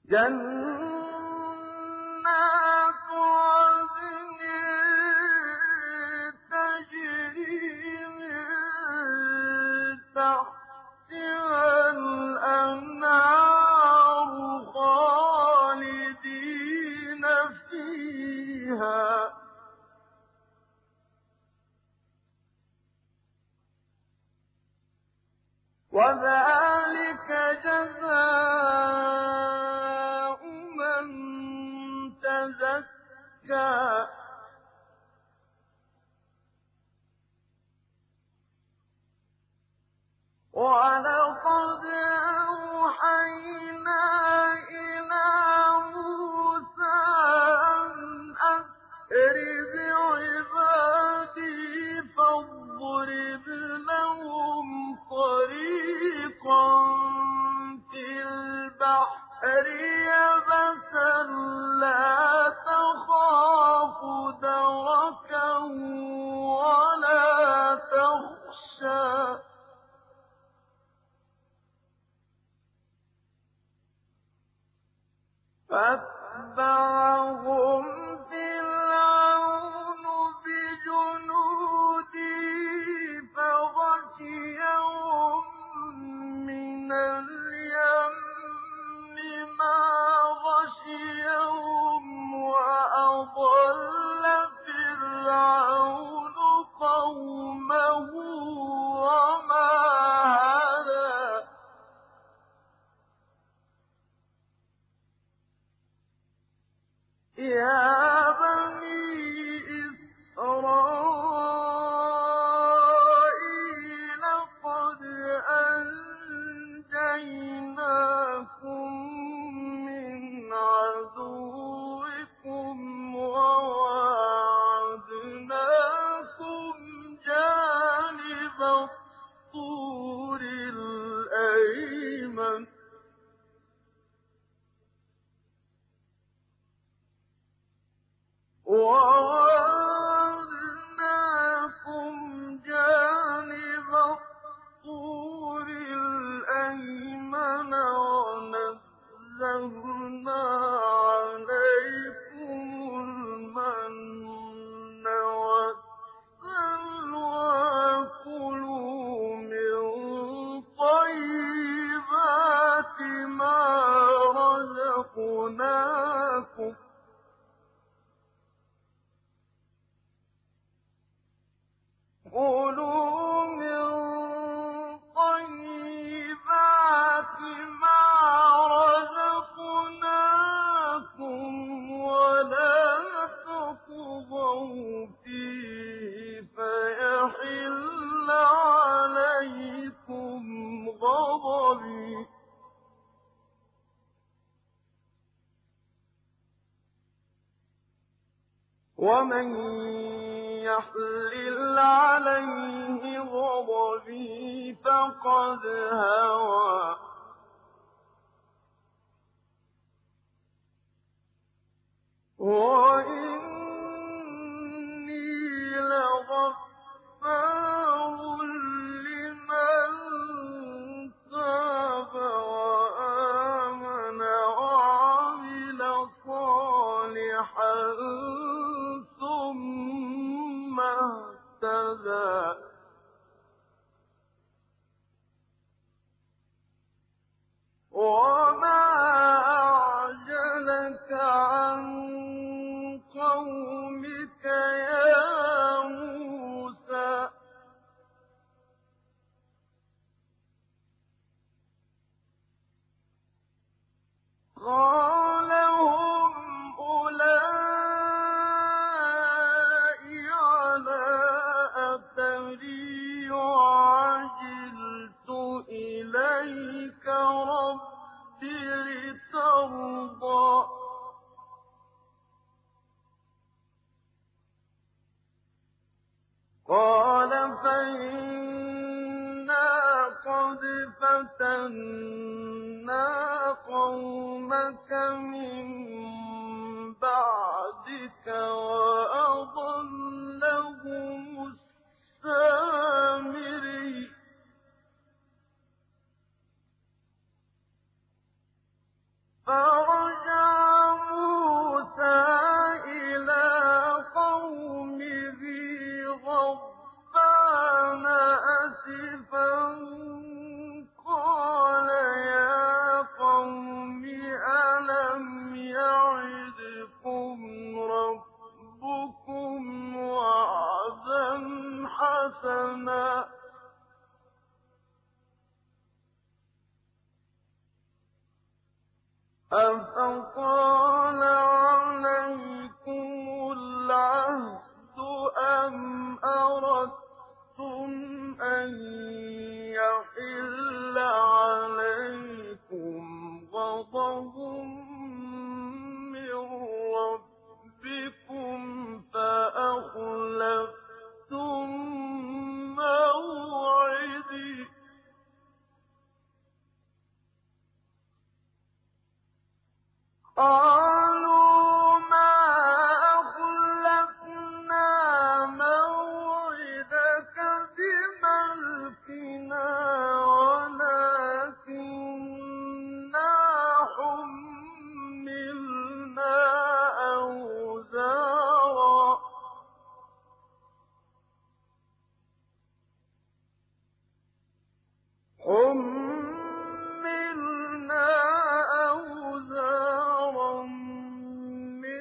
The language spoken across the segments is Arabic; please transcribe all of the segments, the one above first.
جنات عدن تجري من تحتها الأنهار خالدين فيها وذلك جزاء من تزكى ولقد أوحينا إلى موسى أن أسر بعبادي فاضرب لهم طريقا في البحر يبسا لا تخاف دركا ولا تخشى فأتبعهم فرعون بجنوده فغشيهم من اليم ما غشيهم وأضل فرعون قومه وما هدى يا بني إسرائيل قد أنجيناكم من عدوكم وواعدناكم جانب الطور الأيمن ونزلنا عليكم المن والسلوى كلوا من طيبات ما رزقناكم ولا تطغوا فيه فيحل عليكم غضبي ومن يحلل عليه غضبي فقد هوى وإني لغفار لمن تاب وآمن وعمل صالحا ثم اهتدى وما أعجلك عن قومك يا موسى قال هم أولئك على أثري وعجلت إليك رب لترضى قال فإنا قد فتنا قومك من بعدك وأضلهم السامري فَرَجَعْنَاهُ أفطال عليكم العهد أم أردتم أن يحل عليكم غضب من ربكم فأخلفتم موعدي قالوا ما أخلفنا موعدك بملكنا ولكننا حملنا أوزارا من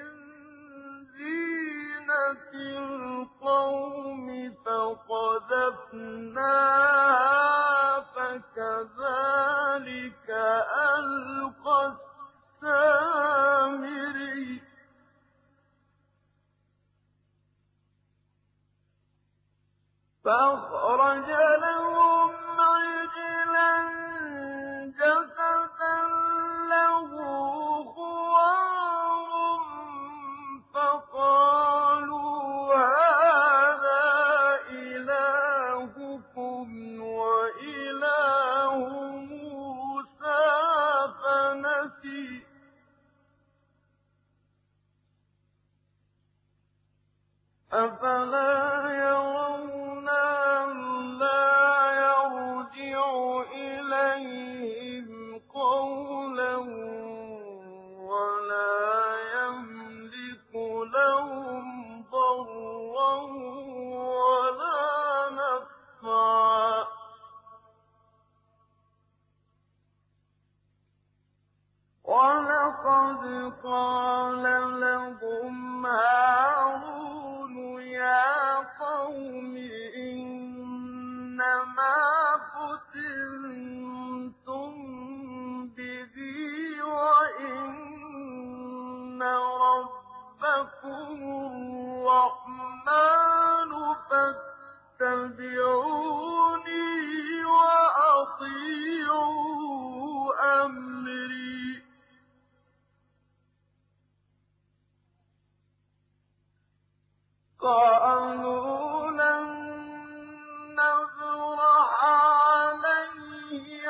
زينة القوم فقذفناها فكذلك ألقى السامري فأخرج لهم عجلا جسدا له خوار فقالوا هذا إلهكم وإله موسى فنسي أفلا يرون ألا يرجع إليهم قولا ولا يملك لهم ضرا ولا نفعا ولقد قال لهم هارون يا قوم إنما فتنتم به وإن ربكم الرحمن فاتبعوني وأطيعوا أمري قالوا لن نبرح عليه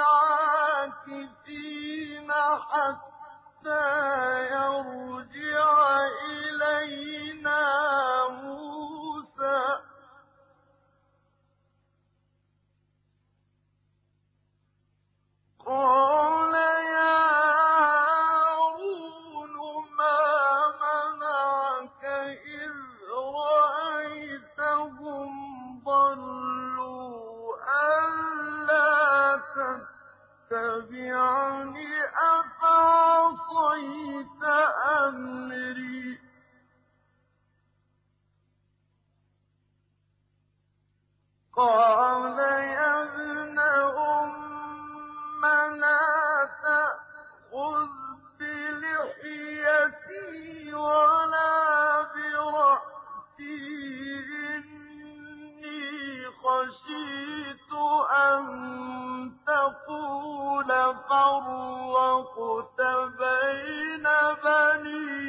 عاكفين حتى يرجع إلينا موسى قال يا هارون ما منعك إذ رأيتهم ضلوا ألا تتبعني أفعصيت أمري قال يا ابن لا تأخذ بلحيتي ولا برأسي إني خشيت أن تقول فرقت بين بني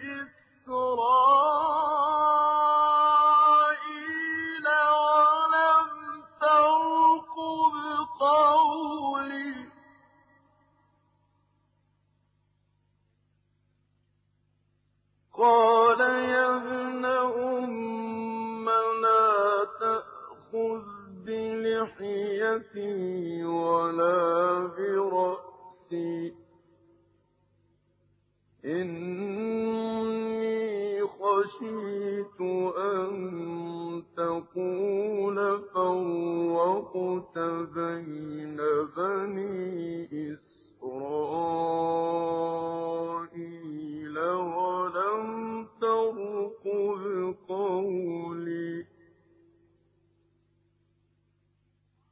إسرائيل ولم ترقب قولي قال يا ابن لا تأخذ بلحيتي ولا برأسي إني خشيت أن تقول فرقت بين بني إسرائيل ولم ترقب قولي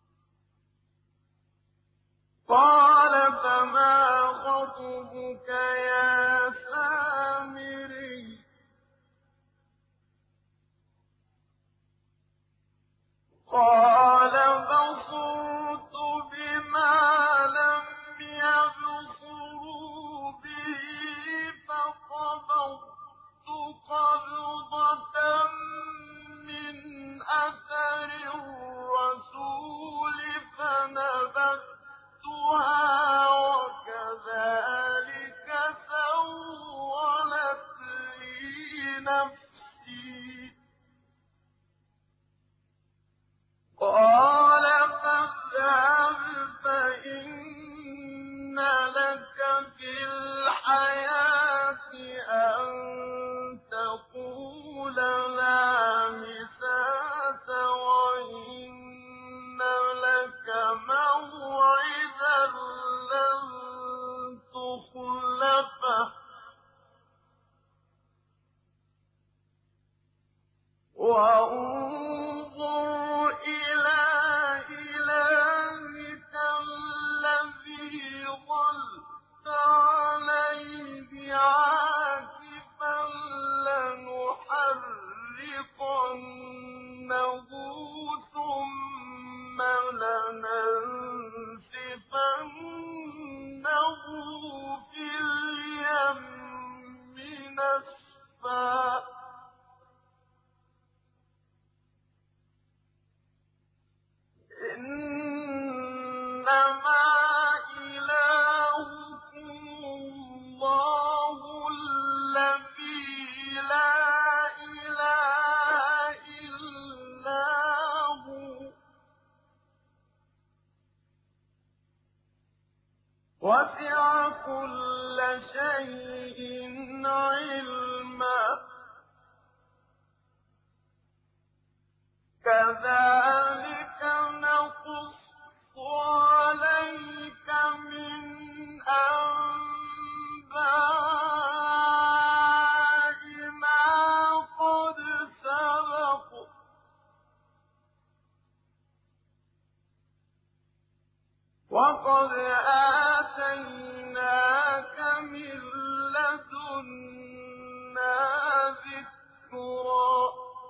قال فما خطبك نفسي قال فاذهب فإن لك في الحياة أن تقول لا مساس وإن لك موعدا لن تخلفه وانظر إلى إلهك الذي ظلت عليه عاكفا لنحرقنه ثم لننسفنه في اليم نسفا إنما إلهكم الله الذي لا إله إلا هو وسع كل شيء علما كذلك نقص عليك من أنباء ما قد سبق وقد آتيناك من لدنا ذكرا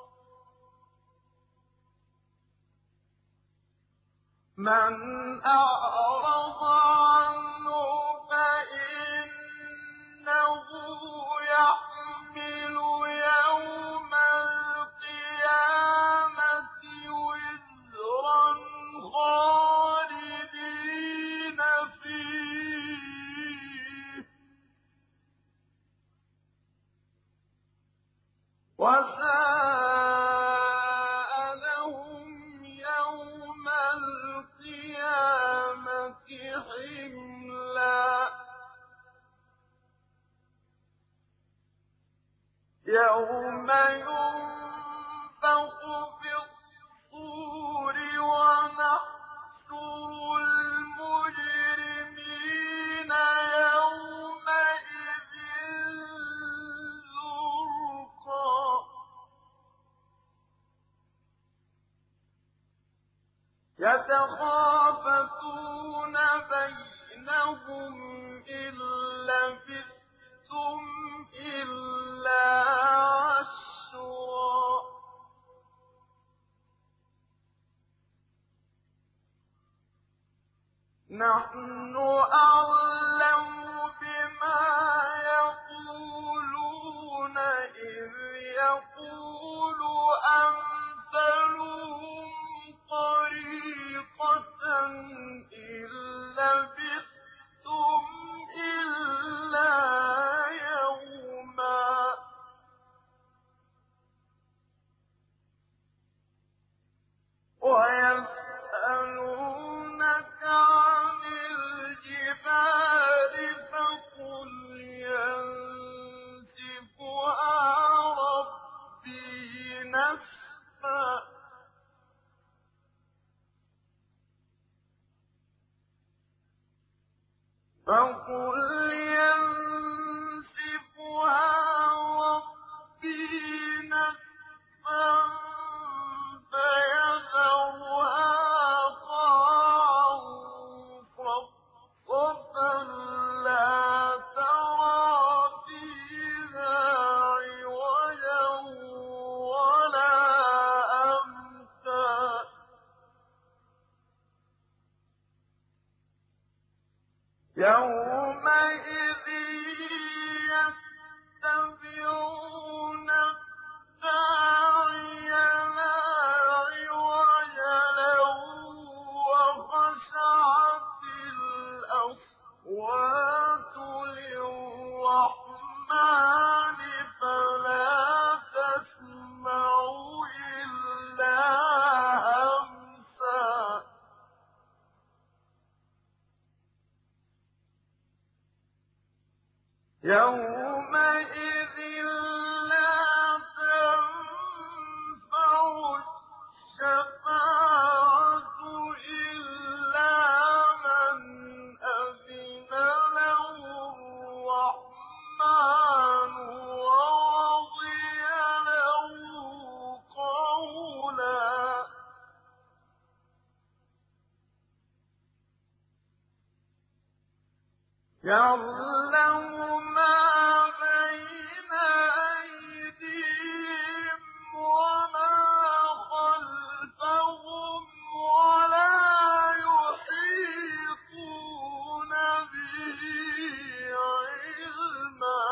من أعرض عنه فإنه يحمل يوم القيامة وزرا خالدين فيه وساء لهم يوم القيامة حملا يوم ينفخ في الصور ونحشر المجرمين يومئذ زرقا يتخافتون بينهم إن لبثتم إلا عشرا نحن أعلم بما يقولون إذ يقول أمثلهم طريقة إن لبثتم إلا يوما ويسألونك عن الجبال فقل ينسفها ربي نسفا فقل ينسفها ربي نسفا فيذرها قاعا صفصفا لا ترى فيها عوجا ولا أمتا يومئذ يومئذ لا تنفع الشفاعة إلا من أذن له الرحمن ورضي له قولا يعلم ما بين أيديهم وما خلفهم ولا يحيطون به علما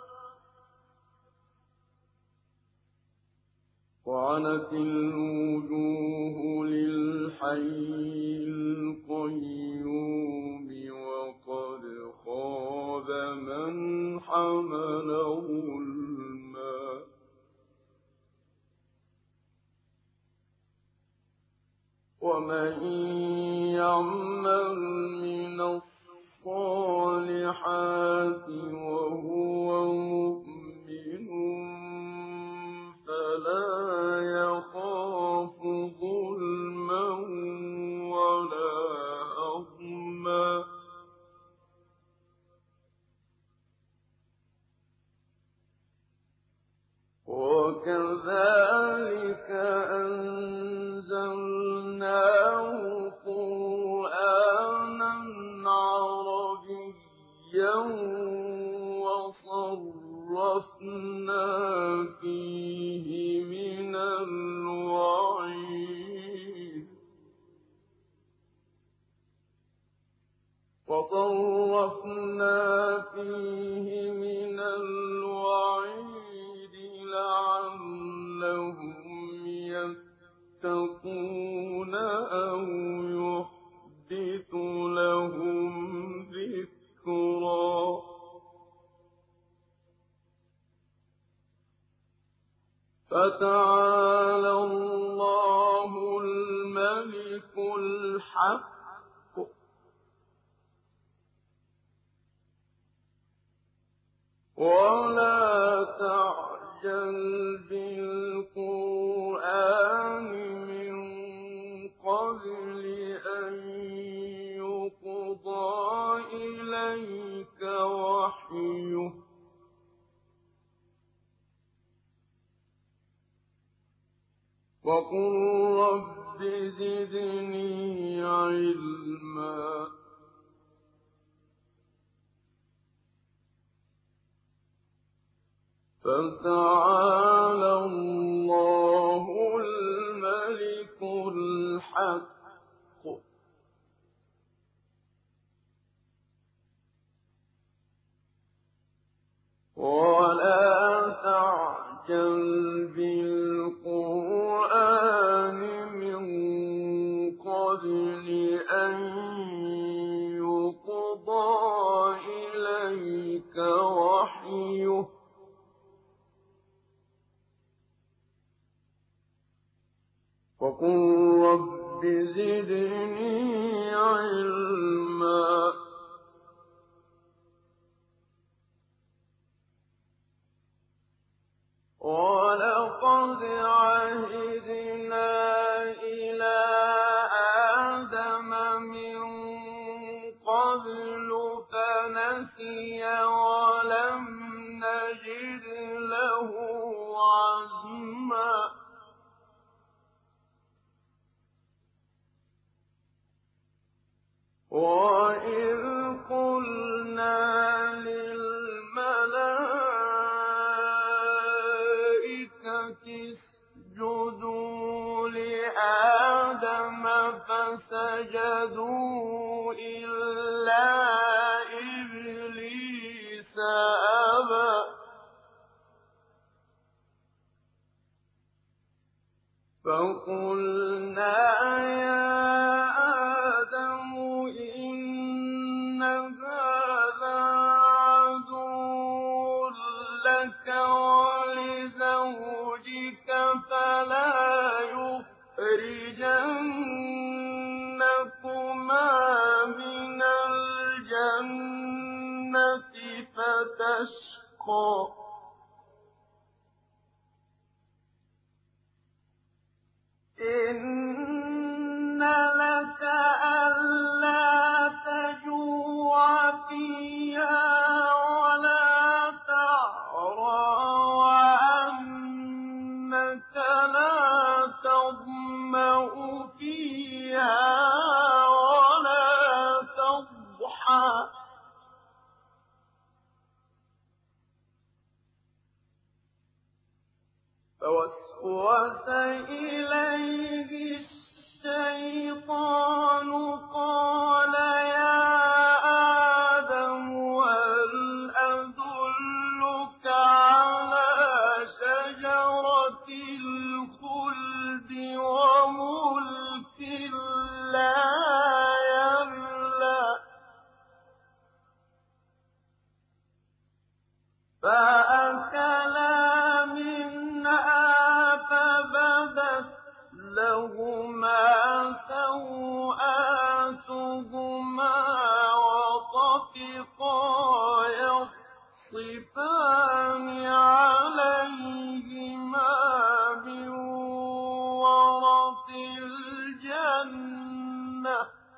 وعنت الوجوه للحي القيوم وقد خاب من حمل ظلما ومن يعمل من الصالحات وهو مؤمن فلا يخاف ظلما ولا هضما وكذلك أنزلناه قرآنا عربيا وصرفنا فيه من الوعيد لعلهم يتقون أو يحدث لهم ذكرا فتعالى الله الملك الحق ولا تعجل بالقرآن من قبل أن يقضى إليك وحيه وقل رب زدني علما فتعالى الله الملك الحق ولا تعجل بالقرآن من قبل أن يقضى إليك وحيه وقل رب زدني علما ولقد عهدنا إلى آدم من قبل فنسي ولم نجد له عزما وإذ قلنا للملائكة اسجدوا لآدم فسجدوا إلا إبليس أبى فقلنا يا آدم إن هذا عدو لك ولزوجك فلا يخرجنكما من الجنة فتشقى إن لك ألا تجوع فيها ولا تعرى وأنك لا تظمأ فيها ولا تضحى فوسوس إليه الشيطان قال يا آدم هل أدلك على شجرة الخلد وملك لا يبلى فأكلا منها فبدت لهما سوآتهما وطفقا يخصفان عليهما من ورق الجنة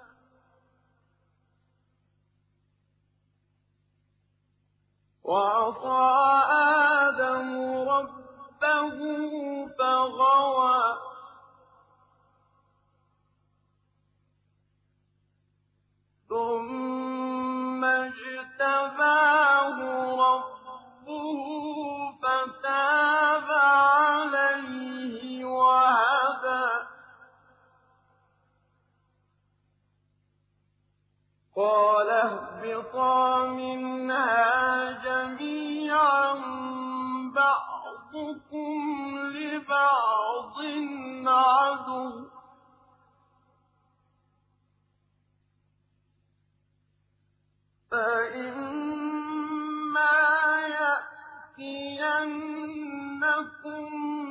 وعصى آدم ربه فغوى ثم اجتباه ربه فتاب عليه وهدى قال اهبطا منها جميعا بعضكم لبعض عدو فإما يأتينكم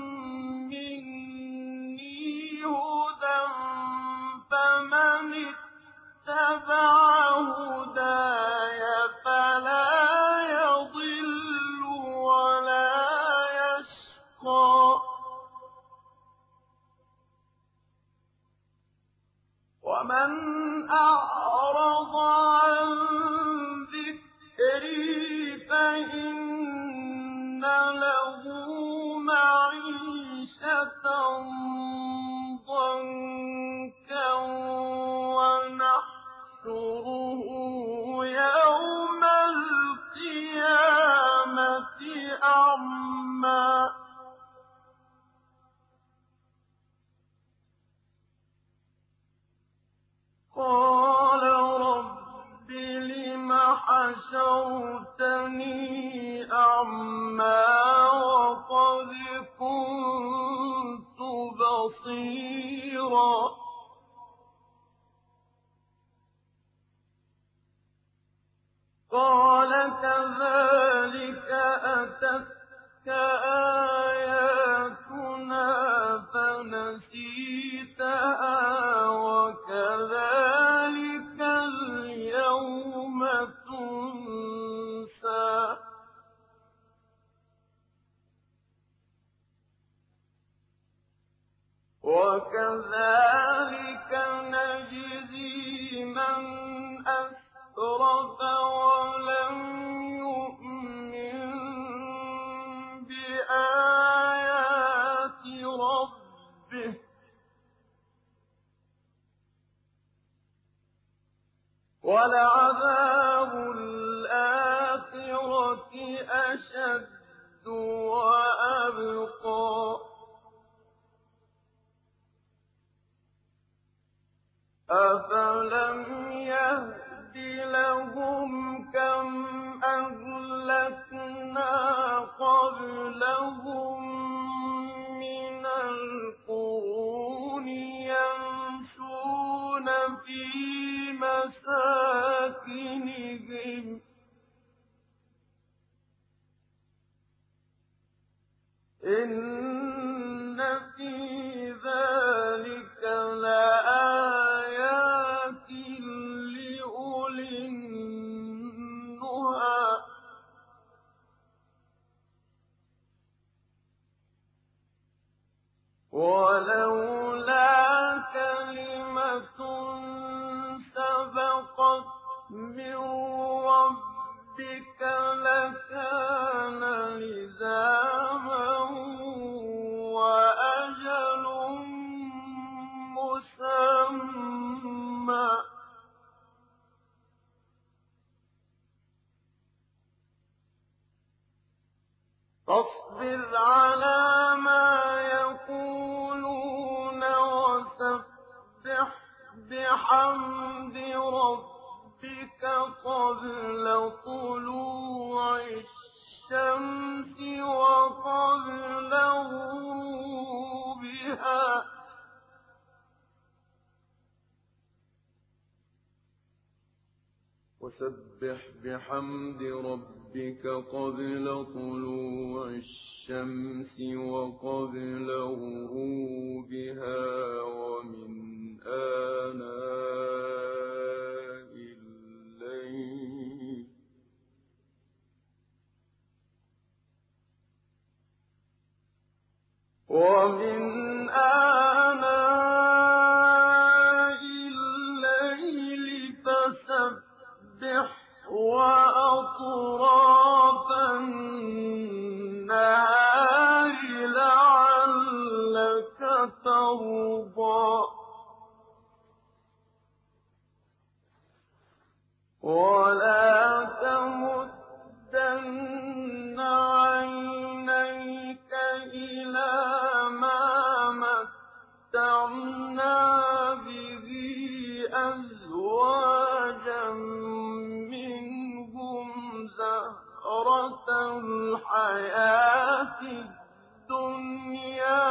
مني هدى فمن اتبع هداي فلا يضل ولا يشقى ومن أعرض عن ذكري فإن له معيشة ضنكا ونحشره يوم القيامة أعمى قال رب لم حشرتني أعمى وقد كنت بصيرا قال كذلك أتتك آياتنا فنسيتها وكذلك اليوم تنسى وكذلك نجزي من أسرف ولم يؤمن بآيات ربه ولعذاب الآخرة أشد وأبقى أفلم يهد لهم كم أهلكنا قبلهم من القرون يمشون في مساكنهم إن في ذلك لآيات لأولي النهى ربك لكان لزاما وأجل مسمى فاصبر على ما يقولون وسبح بحمد ربك قبل طلوع الشمس وقبل غروبها وسبح بحمد ربك قبل طلوع الشمس وقبل غروبها ومن آناء الليل فسبح وأطراف النهار لعلك ترضى ولا تمدن عينيك إلى ما متعنا به أزواجا منهم زهرة الحياة الدنيا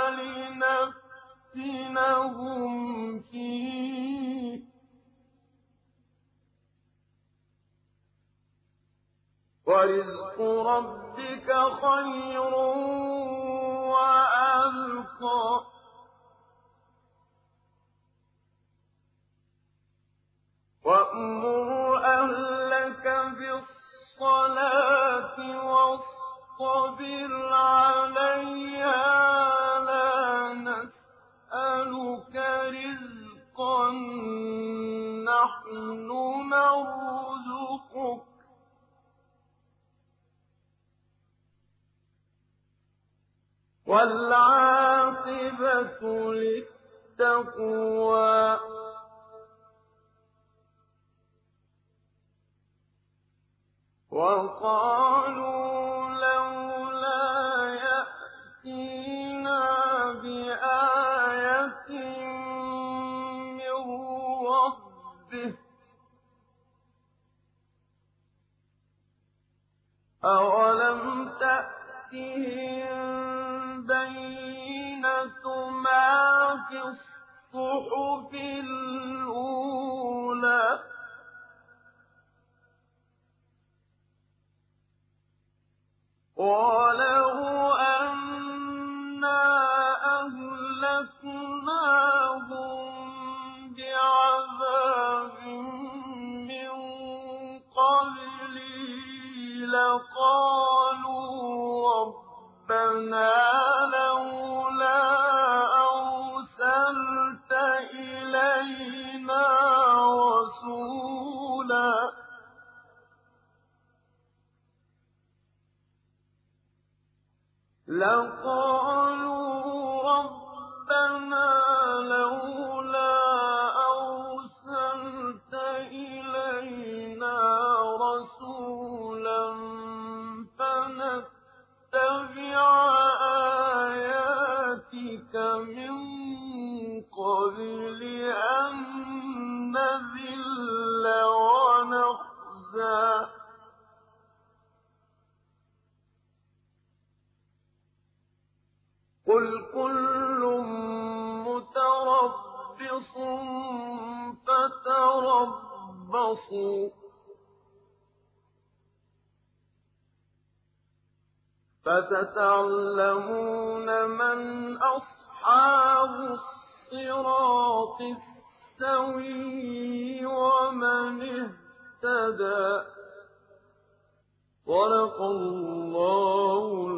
لنفتنهم فيه ورزق ربك خير وأبقى وأمر أهلك بالصلاة واصطبر عليها لا نسألك رزقا نحن نرزقك والعاقبة للتقوى وقالوا لولا يأتينا بآية من ربه أولم تأتهم بينة ما في الصحف الأولى ولو أنا أهلكناهم بعذاب من قبله لقالوا ربنا لولا أرسلت إلينا رسولا فنتبع آياتك من قبل أن نذل ونخزى قل كل متربص فتربصوا فستعلمون من أصحاب الصراط السوي ومن اهتدى صدق الله